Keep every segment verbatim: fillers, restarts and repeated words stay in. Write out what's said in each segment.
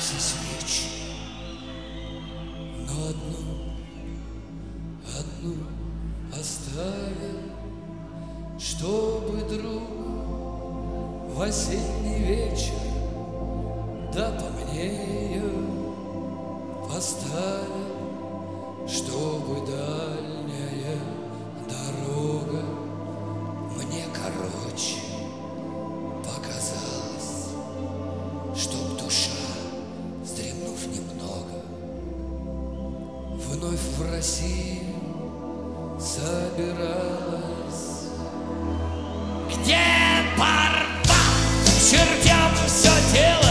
все свечи, но одну, одну оставил, чтобы друг в осенний вечер да по мне ее поставил, чтобы дальняя дорога мне короче показалась, чтоб душа, вздремнув немного, вновь в Россию собиралась. Где порвал к чертям все тело,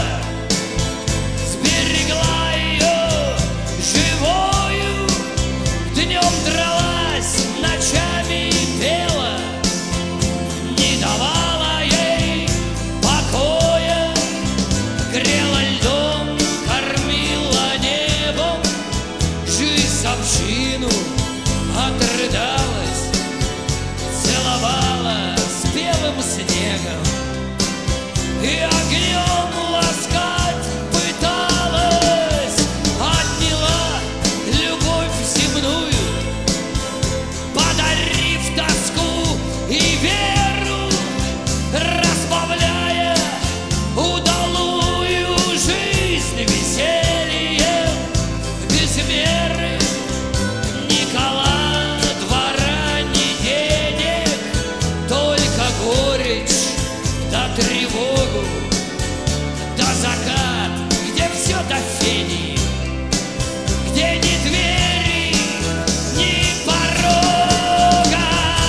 сберегла ее живою, днем дралась, ночами пела, не давала ей покоя, грела льдом, кормила небом, жизнь общину отрыдалась, целовала белым снегом и огнем ласкать пыталась, отняла любовь земную, подарив тоску и веру, разбавляя удалую жизнь весельем без меры. Никола, двора, ни денег, только горечь, да тревогу, да закат, где все до фени, где ни двери, ни порога.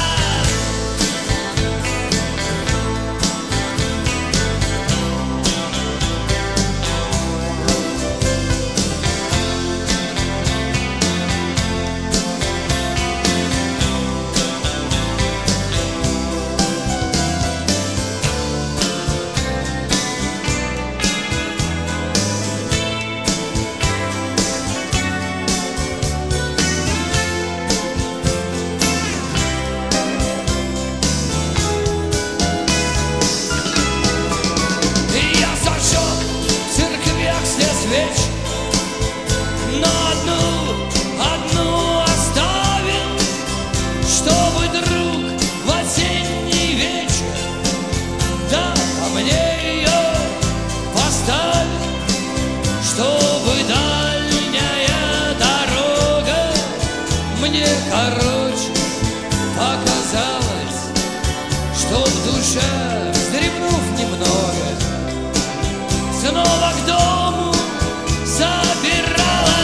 Но одну, одну оставил, чтобы друг в осенний вечер да ко мне ее поставил, чтобы дальняя дорога мне короче показалась, чтоб душа, вздремнув немного, снова к дому собиралась.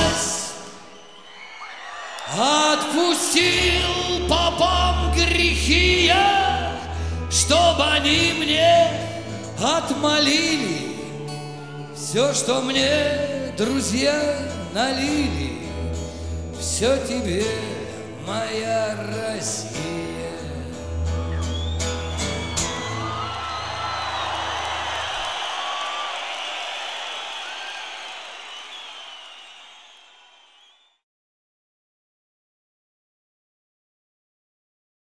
Отпустил попам грехи я, чтобы они мне отмолили все, что мне друзья налили. Все тебе, моя Россия.